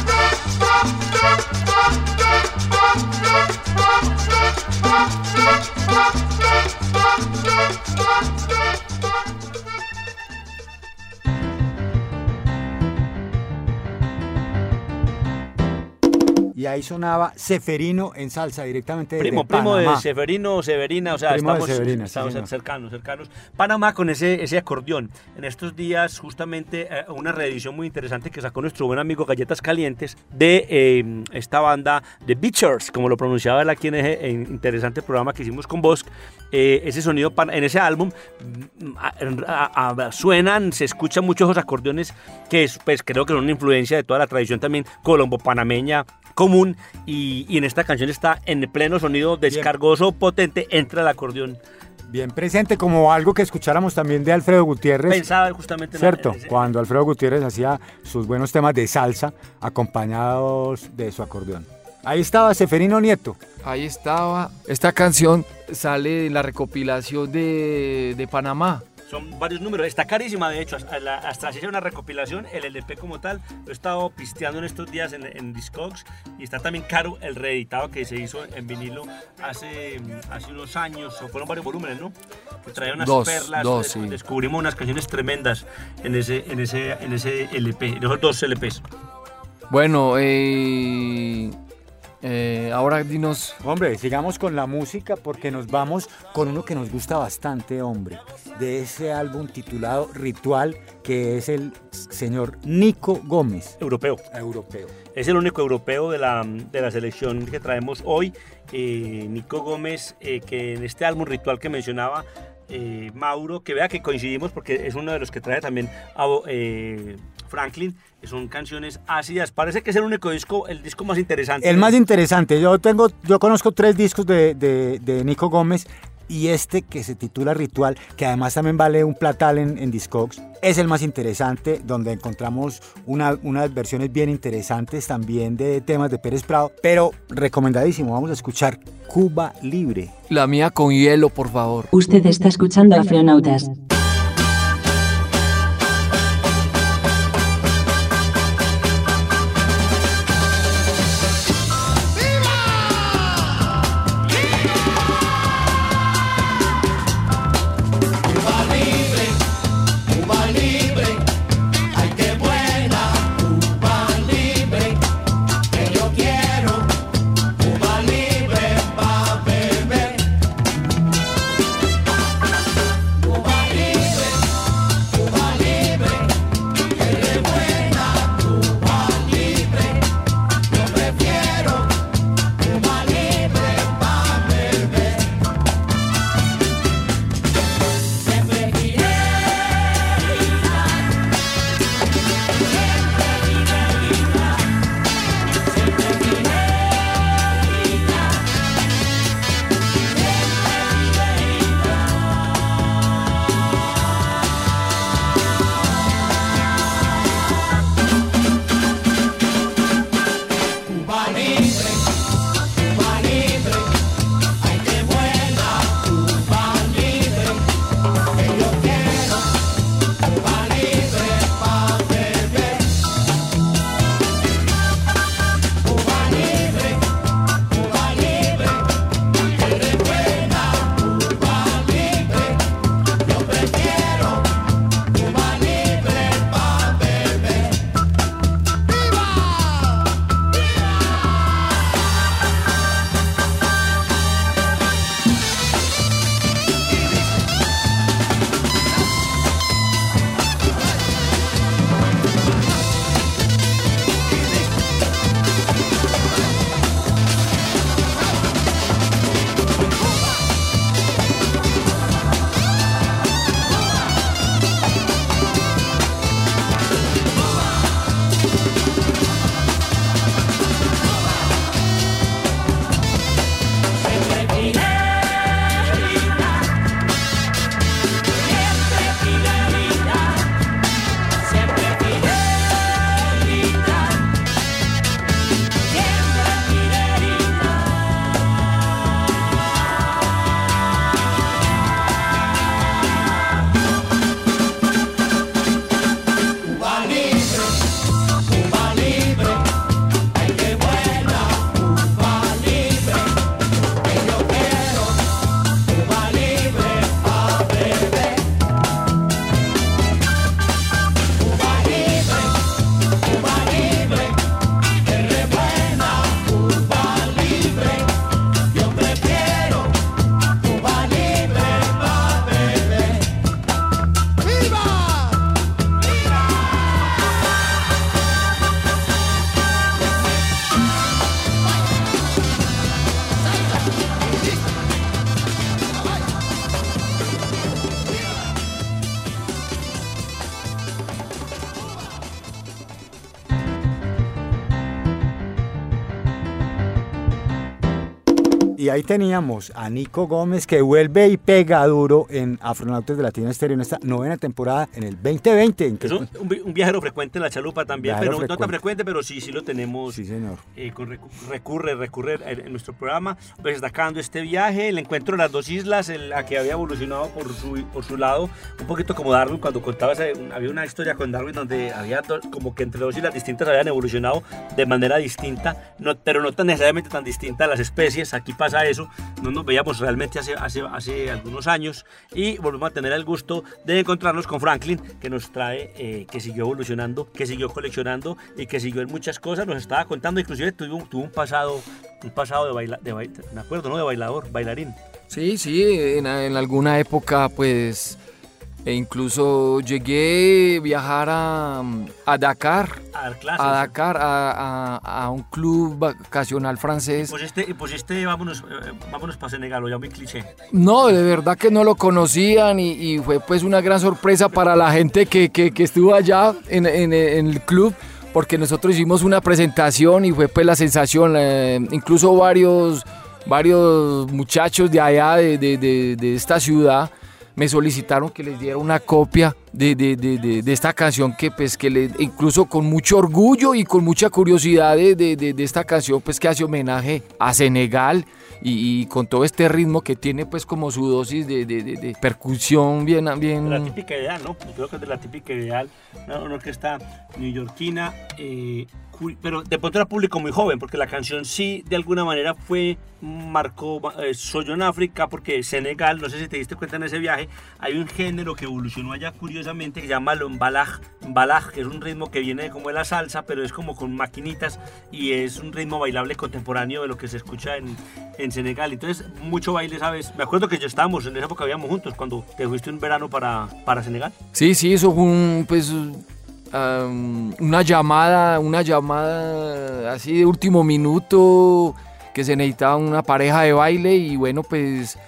Y ahí sonaba Ceferino en salsa directamente desde Primo, primo Panamá. de Severino, Severina, o sea, Primo de estamos, Severina, sí, estamos señor. cercanos, cercanos. Panamá con ese, ese acordeón. En estos días, justamente, eh, una reedición muy interesante que sacó nuestro buen amigo Galletas Calientes de eh, esta banda The Beachers, como lo pronunciaba él aquí en ese eh, interesante programa que hicimos con Bosch. Eh, ese sonido, pan- en ese álbum, mm, a- a- a- suenan, se escuchan muchos esos acordeones que es, pues, creo que son una influencia de toda la tradición también colombo-panameña común, y, y en esta canción está en pleno sonido descargoso, potente, entra el acordeón. Bien presente, como algo que escucháramos también de Alfredo Gutiérrez. Pensaba justamente en Cierto, en ese- cuando Alfredo Gutiérrez hacía sus buenos temas de salsa acompañados de su acordeón. Ahí estaba Ceferino Nieto. Ahí estaba. Esta canción sale de la recopilación de, de Panamá. Son varios números, está carísima de hecho, hasta, la- hasta se hizo una recopilación, el L P como tal, lo he estado pisteando en estos días en, en Discogs, y está también caro el reeditado que se hizo en vinilo hace, hace unos años, o fueron varios volúmenes, ¿no? Que traía unas Dos, perlas, dos, des- sí. descubrimos unas canciones tremendas en ese, en ese, en ese L P, en esos dos L Ps. Bueno, eh, eh, ahora dinos. Hombre, sigamos con la música porque nos vamos con uno que nos gusta bastante, hombre, de ese álbum titulado Ritual, que es el señor Nico Gómez. Europeo. Europeo. Es el único europeo de la, de la selección que traemos hoy. Eh, Nico Gómez, eh, que en este álbum Ritual que mencionaba eh, Mauro, que vea que coincidimos porque es uno de los que trae también a, eh, Franklin, son canciones ácidas. Parece que es el único disco, el disco más interesante. El más interesante. Yo tengo, yo conozco tres discos de, de, de Nico Gómez y este que se titula Ritual, que además también vale un platal en, en Discogs, es el más interesante, donde encontramos una, unas versiones bien interesantes también de temas de Pérez Prado, pero recomendadísimo. Vamos a escuchar Cuba Libre. La mía con hielo, por favor. Usted está escuchando Afronautas. Y ahí teníamos a Nico Gómez, que vuelve y pega duro en Afronautas de Latina Estéreo en esta novena temporada en el veinte veinte. En que es un, un, vi- un viajero frecuente en la chalupa también, Viajero pero no frecuente. tan frecuente, pero sí, sí lo tenemos. Sí, señor. eh, con recu- recurre, recurre en, en nuestro programa, pues destacando este viaje, el encuentro de las dos islas, el, a que había evolucionado por su, por su lado, un poquito como Darwin, cuando contabas, eh, un- había una historia con Darwin donde había do- como que entre dos islas distintas habían evolucionado de manera distinta, no, pero no tan necesariamente tan distinta las especies. Aquí pasa eso, no nos veíamos realmente hace, hace, hace algunos años y volvemos a tener el gusto de encontrarnos con Franklin, que nos trae, eh, que siguió evolucionando, que siguió coleccionando y que siguió en muchas cosas. Nos estaba contando, inclusive tuvo, tuvo un pasado, un pasado de baila, de baila, me acuerdo, ¿no? De bailador, bailarín. Sí, sí, en, en alguna época pues E incluso llegué a viajar a, a Dakar, A dar clases. a Dakar, a, a- a un club vacacional francés. Pues este, pues este vámonos, eh, vámonos para Senegal, o ya muy cliché. No, de verdad que no lo conocían y, y fue pues una gran sorpresa para la gente que, que- que estuvo allá en, en- en el club, porque nosotros hicimos una presentación y fue pues la sensación, eh, incluso varios, varios muchachos de allá, de, de- de- de esta ciudad, me solicitaron que les diera una copia de, de- de- de- de esta canción que pues que le, incluso con mucho orgullo y con mucha curiosidad de, de- de- de esta canción pues que hace homenaje a Senegal y, y con todo este ritmo que tiene pues como su dosis de, de- de- de percusión bien, De la bien típica ideal, ¿no? Yo creo que es de la típica ideal, una, una orquesta neoyorquina, eh, cu- pero de pronto era público muy joven, porque la canción sí, de alguna manera fue, marcó, eh, soy yo en África, porque Senegal, no sé si te diste cuenta en ese viaje, hay un género que evolucionó allá curiosamente, que se llama el mbalaj, mbalaj, que es un ritmo que viene como de la salsa, pero es como con maquinitas, y es un ritmo bailable contemporáneo de lo que se escucha en, en Senegal. Entonces, mucho baile, ¿sabes? Me acuerdo que yo estábamos, en esa época vivíamos juntos, cuando te fuiste un verano para, para Senegal. Sí, sí, eso fue un, pues, um, una llamada, una llamada así de último minuto, que se necesitaba una pareja de baile y bueno, pues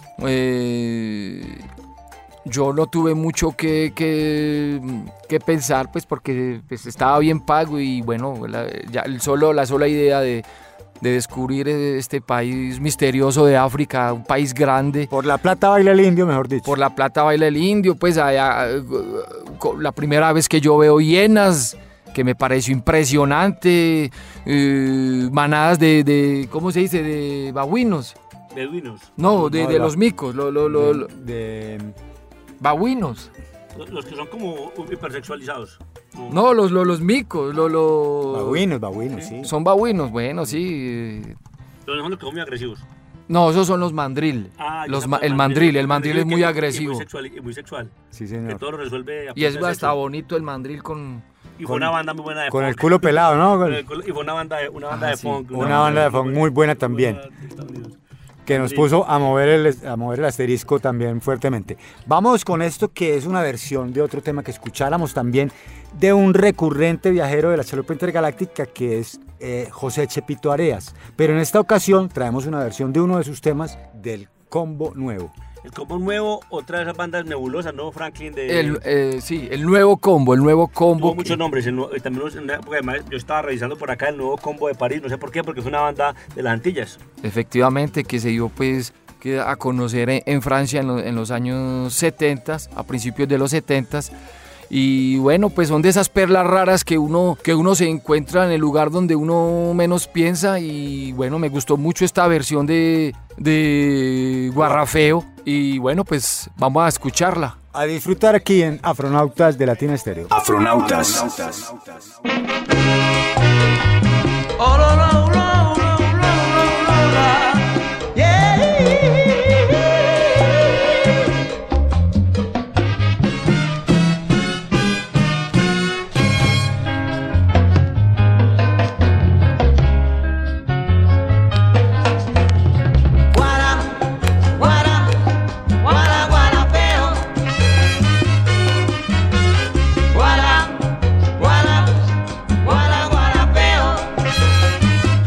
eh, yo no tuve mucho que, que, que pensar, pues porque pues, estaba bien pago y bueno, la, ya el solo, la sola idea de, de descubrir este país misterioso de África, un país grande. Por la plata baila el indio, mejor dicho. Por la plata baila el indio, pues allá, eh, la primera vez que yo veo hienas, que me pareció impresionante, eh, manadas de, de, ¿cómo se dice?, de babuinos. Beduinos. No, de, No, de la- los micos, lo, lo, lo- lo- de, babuinos. Los- Los que son como hipersexualizados. No, los, los, los micos, lo, lo- babuinos, babuinos, sí. son babuinos, bueno, sí. eh. Los son los que son muy agresivos. No, esos son los mandril. Ah, Los ya ma- sabes, el mandril, el mandril es que- muy y agresivo. muy sexual. Y muy sexual. Sí, Que señor. todo lo resuelve a Y es punta de hasta sexo. bonito el mandril con... Y fue una banda muy buena de Con el funk. culo pelado, ¿no? Con el culo- Y fue una banda de, una banda Ah, de sí. funk. Una banda de funk muy buena también. de Estados Unidos. Que nos Sí. puso a mover, el, a mover el asterisco también fuertemente. Vamos con esto que es una versión de otro tema que escucháramos también de un recurrente viajero de la chalupa intergaláctica que es eh, José Chepito Areas. Pero en esta ocasión traemos una versión de uno de sus temas del Combo Nuevo. El Combo Nuevo, otra de esas bandas nebulosas, ¿no, Franklin? De, El, eh, sí, el nuevo combo, el nuevo combo. Tuvo que- muchos nombres. el nuevo- también los- en una época, además, yo estaba revisando por acá el nuevo Combo de París. No sé por qué, porque fue una banda de las Antillas. Efectivamente, que se dio pues que a conocer en, en Francia en, lo- en los años setenta, a principios de los setenta. Y bueno, pues son de esas perlas raras que uno, que uno se encuentra en el lugar donde uno menos piensa. Y bueno, me gustó mucho esta versión de, de Guarrafeo. Y bueno, pues vamos a escucharla. A disfrutar aquí en Afronautas de Latina Estéreo. Afronautas. Oh, no, no, no, no, no, no, no, no. Yeah. Guara, guara, guara, guarapeo. Guara, guara, guara, guarapeo.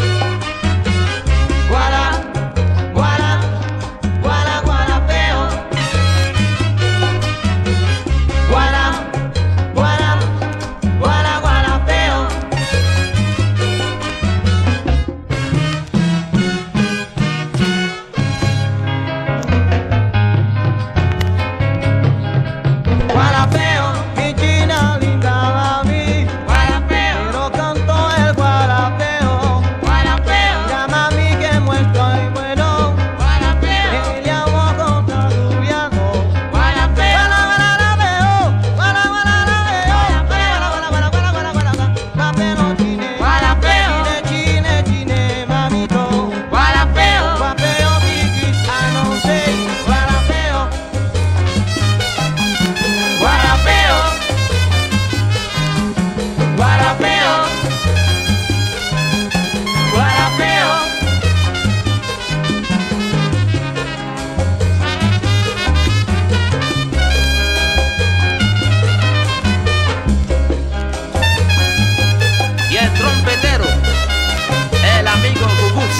el trompetero, el amigo Gugus.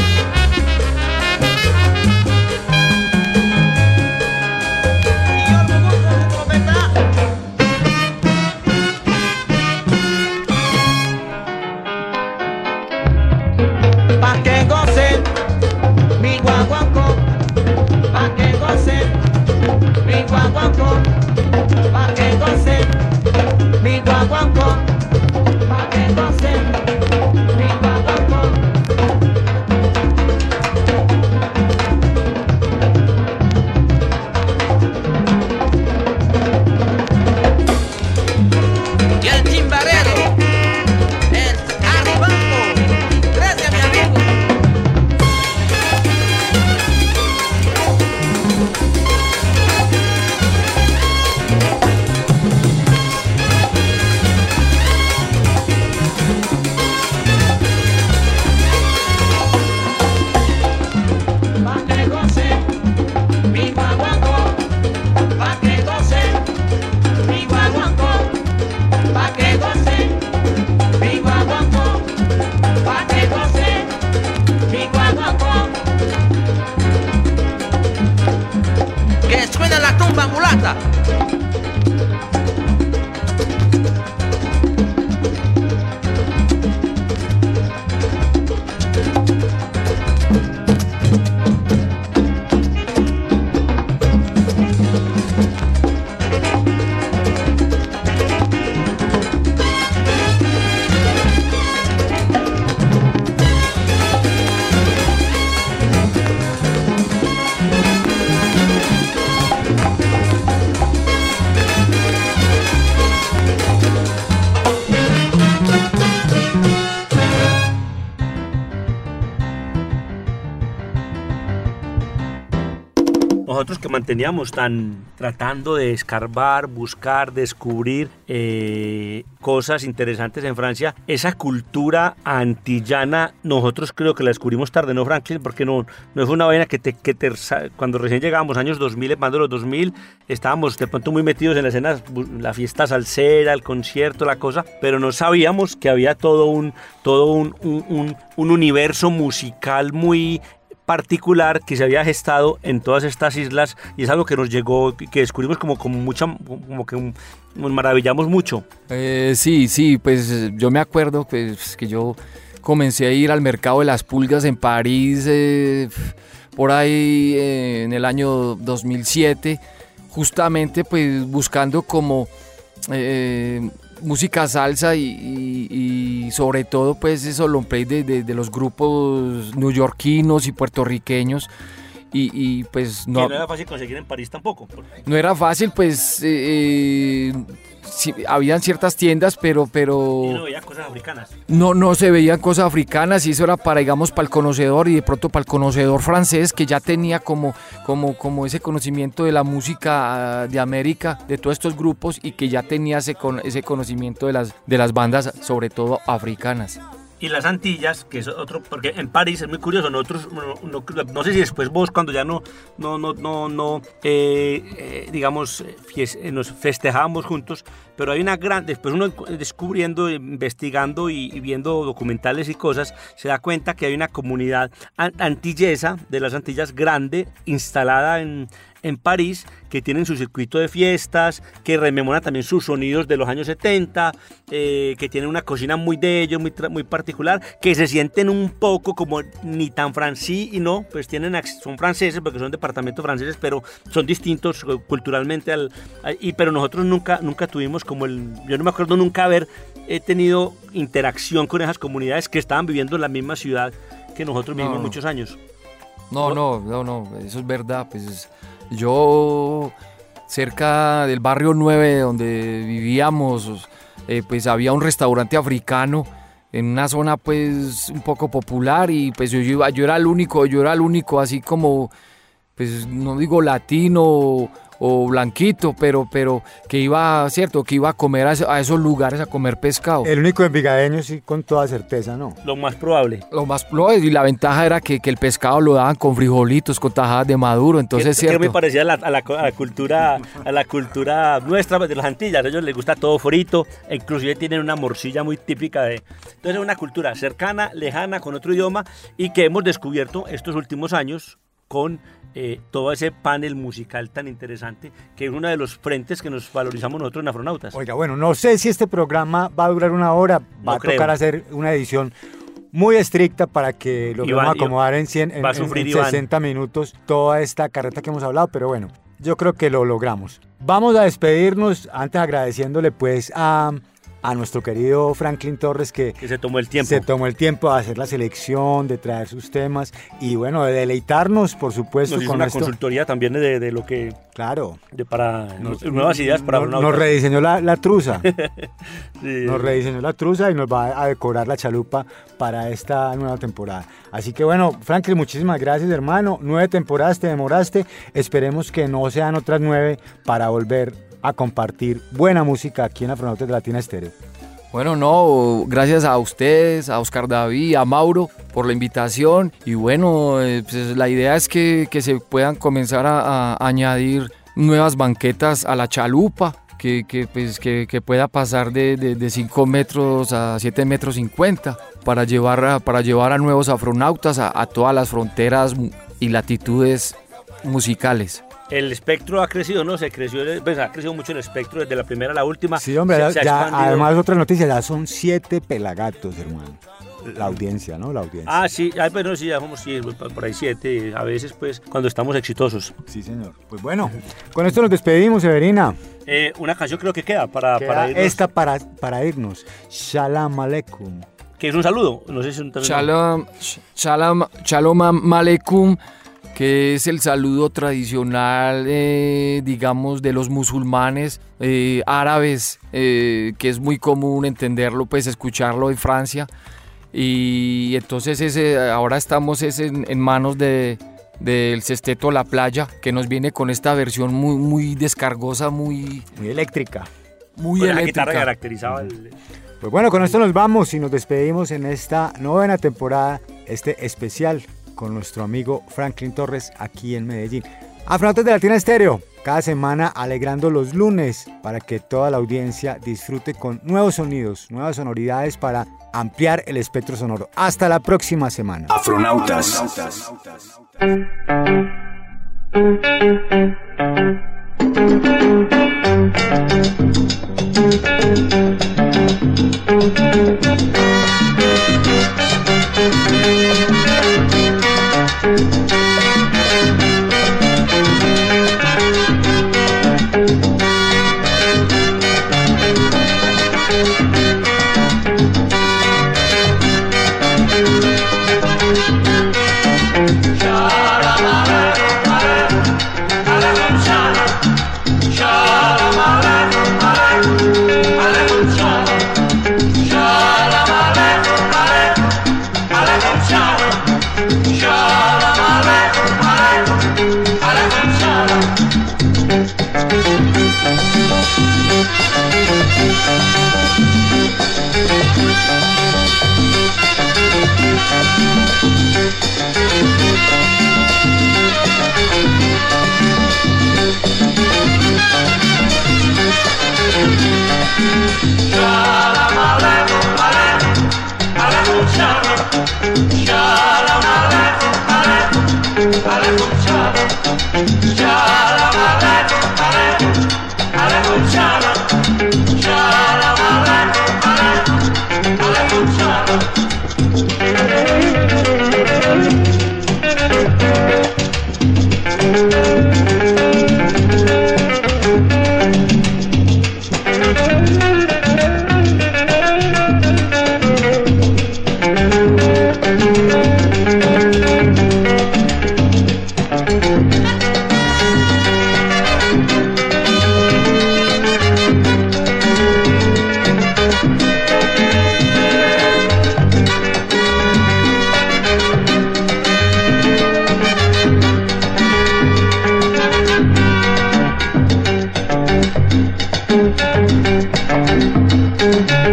Y yo el Gugus con su trompeta. Pa' que gocen mi guaguancó, pa' que gocen mi guaguancó, pa' que gocen mi guaguancó, pa' que gocen mi guaguancó. Y el timbarero, el arribanco, gracias mi amigo. Pa' que gocen mi guaguancó, pa' que gocen mi guaguancó, pa' que gocen mi guaguancó, pa' que gocen mi guaguancó. Que suena la tumba mulata. Nosotros que manteníamos tan tratando de escarbar, buscar, descubrir eh, cosas interesantes en Francia, esa cultura antillana, nosotros creo que la descubrimos tarde, ¿no, Franklin? Porque no, no fue una vaina que te, que te, cuando recién llegábamos, años dos mil, más de los dos mil, estábamos de pronto muy metidos en la escena, la fiesta salsera, el concierto, la cosa, pero no sabíamos que había todo un, todo un, un, un, un universo musical muy particular que se había gestado en todas estas islas, y es algo que nos llegó, que descubrimos como, como mucha, como que nos maravillamos mucho. Eh, sí, sí, pues yo me acuerdo pues, que yo comencé a ir al mercado de las pulgas en París eh, por ahí eh, en el año dos mil siete, justamente pues buscando como eh, música salsa y, y, y sobre todo pues eso long play de, de, de los grupos neoyorquinos y puertorriqueños y, y pues no, no era fácil conseguir en París tampoco. No era fácil pues eh, sí, habían ciertas tiendas pero pero y no veía cosas africanas. No, no se veían cosas africanas y eso era para, digamos, para el conocedor y de pronto para el conocedor francés que ya tenía como, como, como ese conocimiento de la música de América, de todos estos grupos y que ya tenía ese, ese conocimiento de las, de las bandas, sobre todo africanas. Y las Antillas, que es otro, porque en París es muy curioso, nosotros, no, no, no sé si después vos cuando ya no, no, no, no, no eh, eh, digamos, fies, nos festejamos juntos, pero hay una gran, después uno descubriendo, investigando y, y viendo documentales y cosas, se da cuenta que hay una comunidad antillesa de las Antillas grande, instalada en, en París, que tienen su circuito de fiestas, que rememora también sus sonidos de los años setenta, eh, que tienen una cocina muy de ellos, muy, muy particular, que se sienten un poco como ni tan francés y no, pues tienen, son franceses porque son departamentos franceses, pero son distintos culturalmente, al, al, y, pero nosotros nunca, nunca tuvimos como el, yo no me acuerdo nunca haber eh, tenido interacción con esas comunidades que estaban viviendo en la misma ciudad que nosotros vivimos no, muchos años. No, no, no, no, eso es verdad, pues yo cerca del barrio nueve donde vivíamos, eh, pues había un restaurante africano en una zona pues un poco popular y pues yo, yo, yo era el único, yo era el único así como, pues no digo latino o blanquito, pero, pero que iba, cierto, que iba a comer a, a esos lugares a comer pescado. El único envigadeño sí, con toda certeza, ¿no? Lo más probable. Lo más no, y la ventaja era que, que el pescado lo daban con frijolitos, con tajadas de maduro, entonces que, cierto. que me parecía a la, a, la, a la cultura a la cultura nuestra de las Antillas. A ellos les gusta todo frito, e inclusive tienen una morcilla muy típica de. Entonces es una cultura cercana, lejana, con otro idioma y que hemos descubierto estos últimos años con eh, todo ese panel musical tan interesante, que es uno de los frentes que nos valorizamos nosotros en Afronautas. Oiga, bueno, no sé si este programa va a durar una hora, No va a creo. tocar hacer una edición muy estricta para que lo Iván, vamos a acomodar en, cien, en, va a en- sufrir en Iván. sesenta minutos toda esta carreta que hemos hablado, pero bueno, yo creo que lo logramos. Vamos a despedirnos, antes agradeciéndole pues a, a nuestro querido Franklin Torres que Que se tomó el tiempo. se tomó el tiempo de hacer la selección, de traer sus temas y bueno, de deleitarnos, por supuesto, Nos hizo con una esto. consultoría también de, de lo que Claro. de para Nos- nuevas ideas para nos, Afronautas. nos rediseñó la, la truza. Sí. Nos rediseñó la truza y nos va a decorar la chalupa para esta nueva temporada. Así que bueno, Franklin, muchísimas gracias, hermano. Nueve temporadas te demoraste. Esperemos que no sean otras nueve para volver a compartir buena música aquí en Afronautas de Latina Estéreo. Bueno, no, gracias a ustedes, a Oscar David, a Mauro por la invitación y bueno, eh, pues la idea es que, que se puedan comenzar a, a añadir nuevas banquetas a la chalupa, que, que, pues, que, que pueda pasar de, de, de cinco metros a siete metros cincuenta para llevar a, para llevar a nuevos afronautas a, a todas las fronteras y latitudes musicales. El espectro ha crecido, ¿no? Se creció, pues, ha crecido mucho el espectro desde la primera a la última. Sí, hombre, Se- ya, se ha ya, expandido. además otra noticia, ya son siete pelagatos, hermano. La audiencia, ¿no? La audiencia. Ah, sí, ay, pero sí, ya somos sí, por ahí siete, a veces, pues, cuando estamos exitosos. Sí, señor. Pues bueno, con esto nos despedimos, Severina. Eh, una canción creo que queda para, Queda para irnos, esta para, para irnos. Shalom Aleikum. que es un saludo, no sé si es un Shalom, shalom, shalom aleikum, que es el saludo tradicional, eh, digamos, de los musulmanes eh, árabes, eh, que es muy común entenderlo, pues escucharlo en Francia. Y entonces ese, ahora estamos es en, en manos de, del Sexteto La Playa, que nos viene con esta versión muy, muy descargosa, muy, Muy eléctrica. muy Pues la guitarra eléctrica. caracterizaba el... Pues bueno, con esto nos vamos y nos despedimos en esta novena temporada, este especial con nuestro amigo Franklin Torres aquí en Medellín. Afronautas de Latina Estéreo, cada semana alegrando los lunes para que toda la audiencia disfrute con nuevos sonidos, nuevas sonoridades para ampliar el espectro sonoro. Hasta la próxima semana. Afronautas.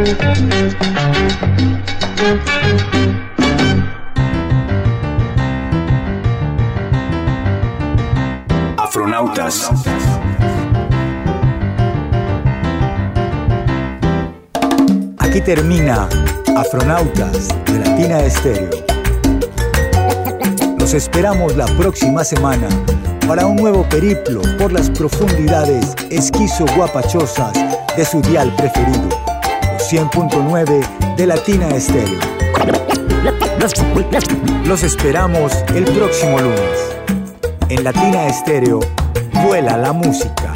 Afronautas. Aquí termina Afronautas de Latina Estéreo. Los esperamos la próxima semana para un nuevo periplo por las profundidades esquizo-guapachosas de su dial preferido, los cien punto nueve de Latina Estéreo. Los esperamos el próximo lunes. En Latina Estéreo, vuela la música.